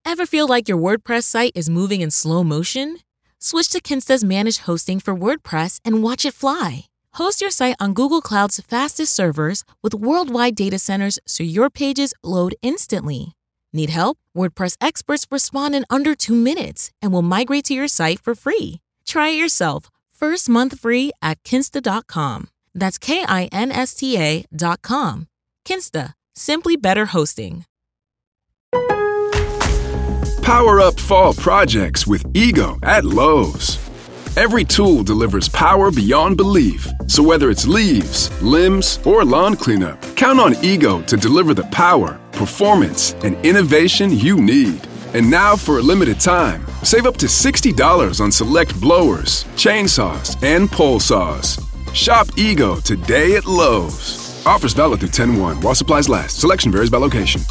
Ever feel like your WordPress site is moving in slow motion? Switch to Kinsta's managed hosting for WordPress and watch it fly. Host your site on Google Cloud's fastest servers with worldwide data centers so your pages load instantly. Need help? WordPress experts respond in under 2 minutes and will migrate to your site for free. Try it yourself. First month free at Kinsta.com. That's Kinsta.com. Kinsta. Simply better hosting. Power up fall projects with Ego at Lowe's. Every tool delivers power beyond belief. So whether it's leaves, limbs, or lawn cleanup, count on Ego to deliver the power, performance, and innovation you need. And now for a limited time, save up to $60 on select blowers, chainsaws, and pole saws. Shop Ego today at Lowe's. Offers valid through 10/1 while supplies last. Selection varies by location.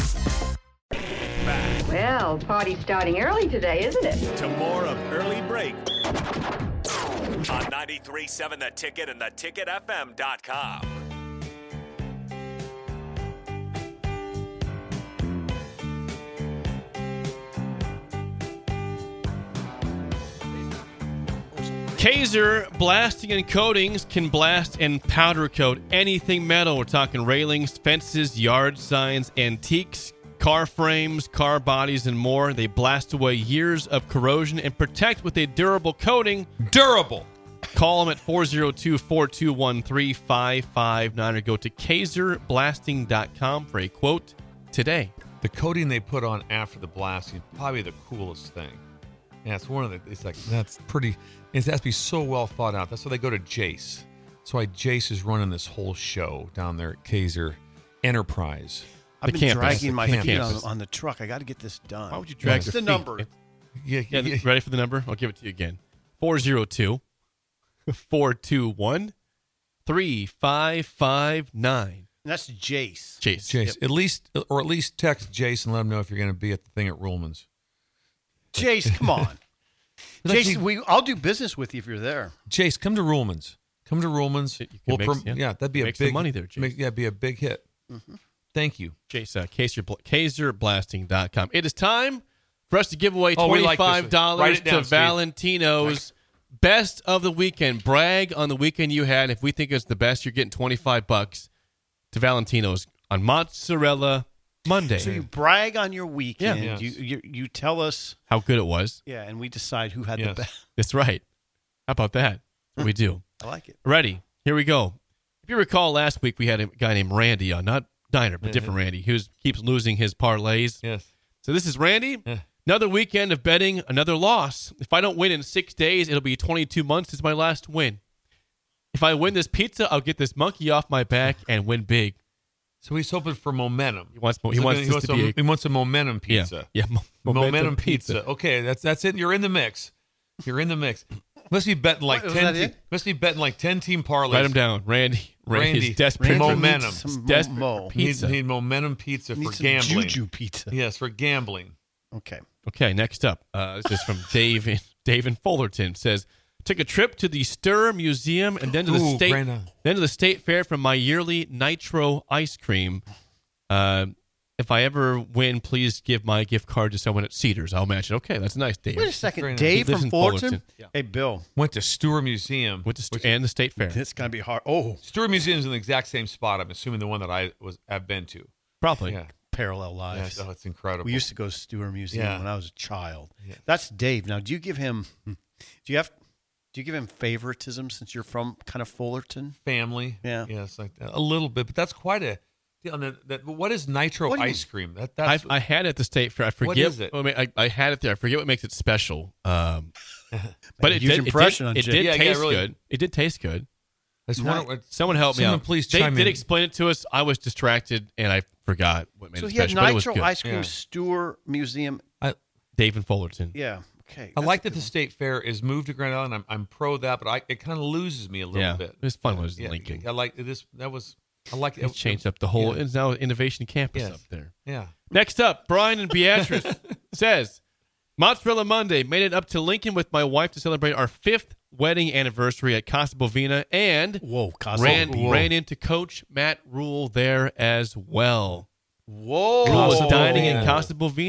Well, party's starting early today, isn't it? To more of Early Break on 93.7 The Ticket and theticketfm.com. Kaiser Blasting and Coatings can blast and powder coat anything metal. We're talking railings, fences, yard signs, antiques, car frames, car bodies, and more. They blast away years of corrosion and protect with a durable coating. Durable. Call them at 402-421-3559 or go to KaiserBlasting.com for a quote today. The coating they put on after the blasting is probably the coolest thing. Yeah, it's one of the. It's like that's pretty. It has to be so well thought out. That's why they go to Jace. That's why Jace is running this whole show down there at Kaiser Enterprise. I've been dragging my feet on the truck. I got to get this done. Why would you drag What's the feet? number? Yeah, ready for the number? I'll give it to you again. 402-421-3559. That's Jace. Jace. Yep. At least text Jace and let him know if you're going to be at the thing at Ruhlman's. Jace, come on. Jace, I'll do business with you if you're there. Jace, come to Ruhlman's. Come to Ruhlman's. That'd be make a big some money there, Jace. Be a big hit. Mm-hmm. Thank you. Jace, KaiserBlasting.com. It is time for us to give away $25 to Valentino's best of the weekend. Brag on the weekend you had. If we think it's the best, you're getting $25 to Valentino's on Mozzarella Monday. So you brag on your weekend. Yeah. You tell us how good it was. Yeah, and we decide who had the best. That's right. How about that? That's what we do. I like it. Ready? Here we go. If you recall, last week we had a guy named Randy on, not Diner, but different Randy, who keeps losing his parlays. Yes. So this is Randy. Another weekend of betting, another loss. If I don't win in 6 days, it'll be 22 months. It's my last win. If I win this pizza, I'll get this monkey off my back and win big. So he's hoping for momentum. He wants a momentum pizza. Yeah, momentum pizza. Okay, that's it. You're in the mix. Must be betting like 10. Must be betting like 10 team parlays. Write them down, Randy. Randy's desperate for momentum. Desperate pizza. Need momentum pizza for gambling. Juju pizza. Yes, for gambling. Okay. Next up, this is from Dave in Fullerton. Says, took a trip to the Stir Museum and then to the state fair for my yearly Nitro ice cream. If I ever win, please give my gift card to someone at Cedars. I'll match it. Okay, that's nice, Dave. Wait a second. Dave from Fullerton? Yeah. Hey, Bill. Went to Stewart Museum. And the state fair. It's going to be hard. Oh. Stewart Museum is in the exact same spot, I'm assuming the one that I've been to. Probably. Yeah. Parallel lives. Yeah, it's incredible. We used to go to Stewart Museum when I was a child. Yeah. That's Dave. Now, do you give him favoritism since you're from kind of Fullerton? Family. Yeah. Yes, like that. A little bit, but that's quite a what is Nitro ice cream? I had it at the state fair. I forget. What is it? I had it there. I forget what makes it special. But it did taste good. It did taste good. Someone helped me out. Please they did explain it to us. I was distracted and I forgot what made it special. So he had Nitro ice cream, Stewart Museum. Dave in Fullerton. Yeah. Okay. I like that the state fair is moved to Grand Island. I'm pro that, but it kind of loses me a little bit. It was fun when it was in Lincoln. I like this. I like it. It's changed up the whole. It's now Innovation Campus up there. Yeah. Next up, Brian and Beatrice says, Mozzarella Monday made it up to Lincoln with my wife to celebrate our 5th wedding anniversary at Casa Bovina and ran into Coach Matt Rule there as well. Whoa. Rule was dining at Casa Bovina.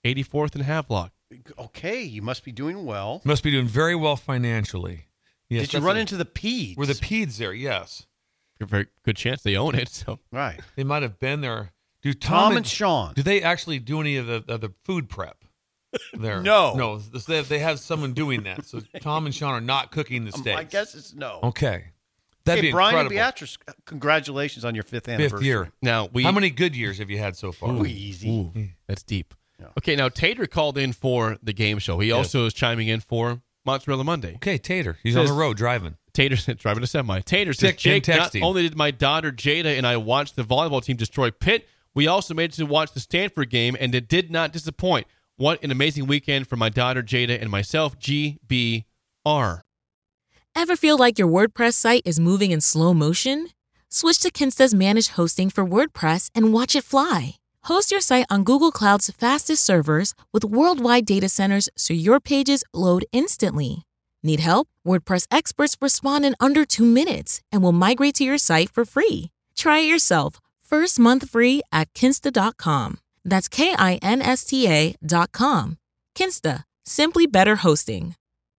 84th and Havelock. Okay, you must be doing well. Must be doing very well financially. Yes, Did you run into the Peds? Were the Peds there? Yes. A very good chance they own it. So Right. They might have been there. Do Tom and Sean. Do they actually do any of the food prep there? No. No. They have someone doing that. So Tom and Sean are not cooking the steaks. I guess it's no. Okay. That'd be Brian and incredible. Beatrice, congratulations on your 5th anniversary. 5th year. now How many good years have you had so far? Ooh, easy. That's deep. Yeah. Okay, now Tater called in for the game show. He also is chiming in for Mozzarella Monday. Okay, Tater. He's on the road driving. Tater driving a semi. Tater says, Text- Jake, not texting. only did my daughter Jada and I watch the volleyball team destroy Pitt, we also made it to watch the Stanford game, and it did not disappoint. What an amazing weekend for my daughter Jada and myself, GBR. Ever feel like your WordPress site is moving in slow motion? Switch to Kinsta's managed hosting for WordPress and watch it fly. Host your site on Google Cloud's fastest servers with worldwide data centers so your pages load instantly. Need help? WordPress experts respond in under 2 minutes and will migrate to your site for free. Try it yourself. First month free at Kinsta.com. That's KINSTA.com. Kinsta. Simply better hosting.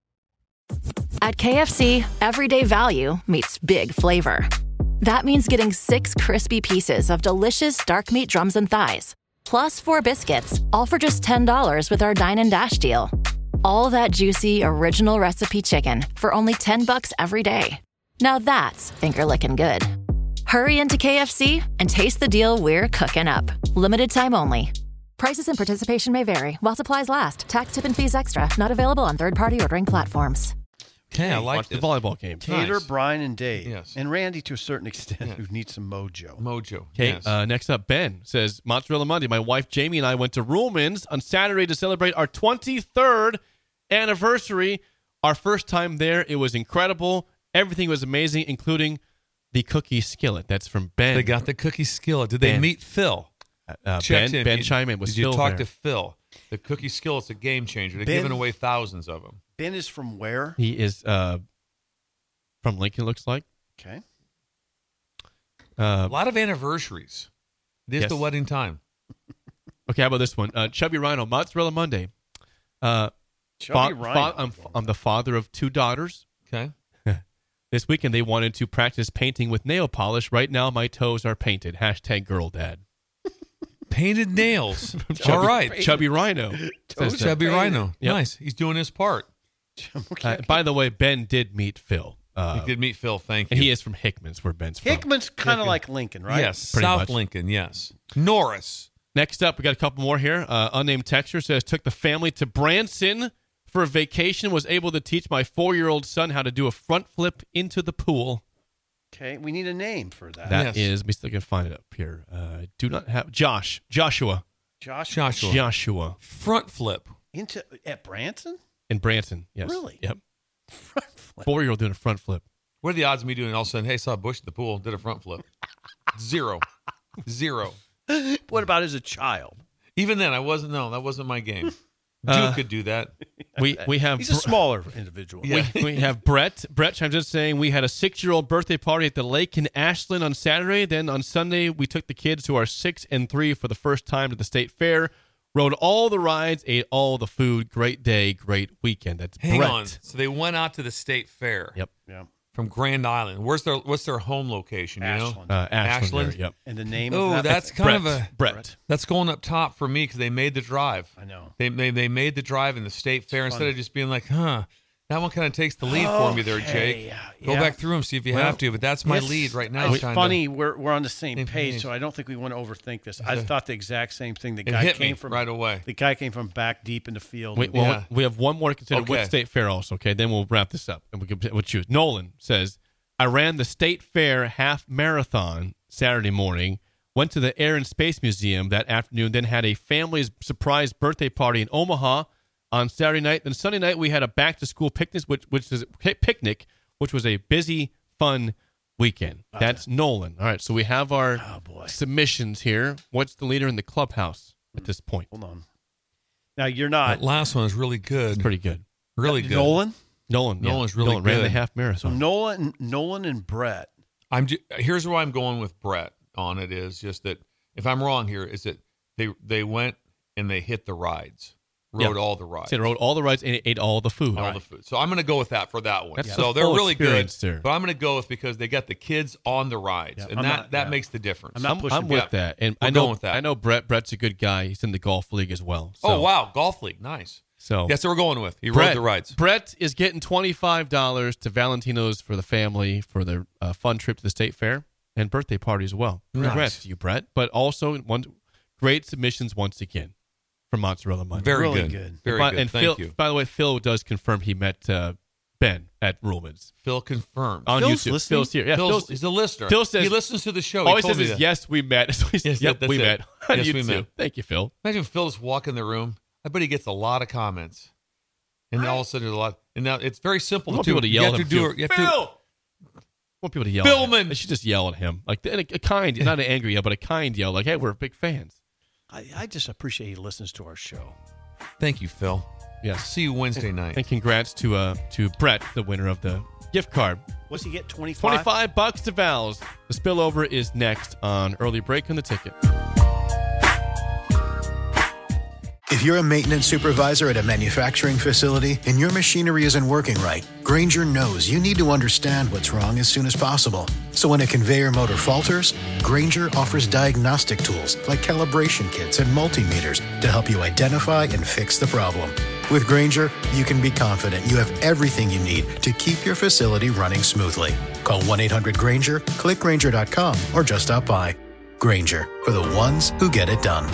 At KFC, everyday value meets big flavor. That means getting 6 crispy pieces of delicious dark meat drums and thighs, plus 4 biscuits, all for just $10 with our Dine and Dash deal. All that juicy, original recipe chicken for only $10 every day. Now that's finger-licking good. Hurry into KFC and taste the deal we're cooking up. Limited time only. Prices and participation may vary while supplies last. Tax, tip, and fees extra. Not available on third-party ordering platforms. Okay, I like Watch the this. volleyball game. Tater, Nice. Brian, and Dave. Yes. And Randy to a certain extent, who needs some mojo. Mojo. Okay, Yes. next up, Ben says, Mozzarella Monday. My wife Jamie and I went to Ruhlman's on Saturday to celebrate our 23rd anniversary. Our first time there, it was incredible. Everything was amazing, including the cookie skillet. That's from Ben. They got the cookie skillet. Did they Ben. meet Phil? Checked in. Ben chime in. Was Did you Phil talk there? to Phil? The cookie skillet's a game changer. They're Ben- giving away thousands of them. Ben is from where? He is from Lincoln, looks like. Okay. A lot of anniversaries. It is Yes. the wedding time. Okay, how about this one? Chubby Rhino, Mozzarella Monday. Chubby Rhino. I'm the father of 2 daughters. Okay. This weekend, they wanted to practice painting with nail polish. Right now, my toes are painted. #GirlDad. Painted nails. All right. Chubby Rhino. says that. Chubby Rhino. Yep. Nice. He's doing his part. By the way, Ben did meet Phil. He did meet Phil. Thank you. And he is from Hickman's, where Ben's from. Hickman's kind of like Lincoln, right? Yes. Pretty South much. Lincoln. Yes. Norris. Next up, we got a couple more here. Unnamed texter says, took the family to Branson for a vacation, was able to teach my 4-year-old son how to do a front flip into the pool. Okay, we need a name for that. That Yes. is, let me see if I can find it up here. I do not have, Joshua. Joshua. Front flip. At Branson? In Branson, yes. Really? Yep. Front flip. 4-year-old doing a front flip. What are the odds of me doing all of a sudden, hey, saw Bush at the pool, did a front flip? Zero. What about as a child? Even then, that wasn't my game. Duke could do that. We have He's a smaller individual. Yeah. we have Brett. Brett chimes in saying we had a 6-year-old birthday party at the lake in Ashland on Saturday. Then on Sunday, we took the kids who are 6 and 3 for the first time to the state fair. Rode all the rides, ate all the food. Great day, great weekend. That's Hang Brett. on. So they went out to the state fair. Yep. Yeah. From Grand Island. What's their home location? You Ashland. know, Ashland. there, Yep. And the name Oh, of that? that's kind of a Brett. that's going up top for me because they made the drive. I know. They made the drive in the state fair instead of just being like, that one kind of takes the lead for me there, Jake. Go yeah. back through them, see if you have to. But that's my lead right now. It's kinda. funny. We're on the same Same page, page. so I don't think we want to overthink this. I thought the exact same thing. The It guy hit came me from right away. The guy came from back deep in the field. We have one more to consider. Okay. What state fair also? Okay, then we'll wrap this up and we'll choose. Nolan says, I ran the state fair half marathon Saturday morning. Went to the Air and Space Museum that afternoon. Then had a family's surprise birthday party in Omaha on Saturday night. Then Sunday night we had a back to school picnic, which was a busy, fun weekend. That's Nolan. All right, so we have our submissions here. What's the leader in the clubhouse at this point? Hold on. Now you're not. That last one is really good. It's pretty good. Really good. Nolan's Nolan's really Nolan ran the good. half So marathon. Nolan and Brett. Here's where I'm going with Brett on it is just that if I'm wrong here is that they went and they hit the rides. Rode all the rides. So they rode all the rides and ate all the food. All the food. So I'm going to go with that for that one. That's So the they're full really good. experience, But I'm going to go with because they got the kids on the rides, and that makes the difference. I'm with that, and I know Brett's a good guy. He's in the golf league as well. So. Oh wow, golf league, nice. So that's what we're going with. He rode the rides. Brett is getting $25 to Valentino's for the family for their fun trip to the state fair and birthday party as well. Congrats to you, Brett. But also great submissions once again from Mozzarella Monday. Very good. Very good. And Thank you. By the way, Phil does confirm he met Ben at Ruhlman's. Phil confirmed. On Phil's YouTube. listening? Phil's here. Yeah, he's a listener. Phil says he listens to the show. All he says is, yes, we met. So he says, Yep, we met. On Yes, we YouTube. met. Thank you, Phil. Imagine Phil's walking the room. I bet he gets a lot of comments. And then all of a sudden there's a lot. And now it's very simple I want to do. people to yell at him. Phil! I want people to yell at him. They should just yell at him. Like a kind, not an angry yell, but a kind yell. Like, hey, we're big fans. I just appreciate he listens to our show. Thank you, Phil. Yes. See you Wednesday night. And congrats to Brett, the winner of the gift card. What's he get, 25? $25 to Val's. The spillover is next on Early Break on the Ticket. If you're a maintenance supervisor at a manufacturing facility and your machinery isn't working right, Grainger knows you need to understand what's wrong as soon as possible. So when a conveyor motor falters, Grainger offers diagnostic tools like calibration kits and multimeters to help you identify and fix the problem. With Grainger, you can be confident you have everything you need to keep your facility running smoothly. Call 1-800-GRAINGER, click Grainger.com, or just stop by. Grainger, for the ones who get it done.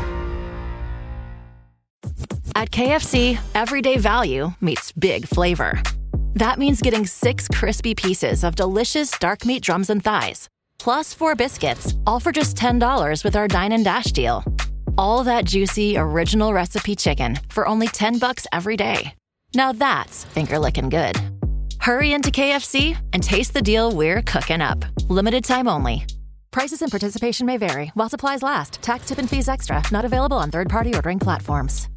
At KFC, everyday value meets big flavor. That means getting 6 crispy pieces of delicious dark meat drums and thighs, plus 4 biscuits, all for just $10 with our Dine and Dash deal. All that juicy, original recipe chicken for only $10 every day. Now that's finger-licking good. Hurry into KFC and taste the deal we're cooking up. Limited time only. Prices and participation may vary while supplies last. Tax, tip, and fees extra. Not available on third-party ordering platforms.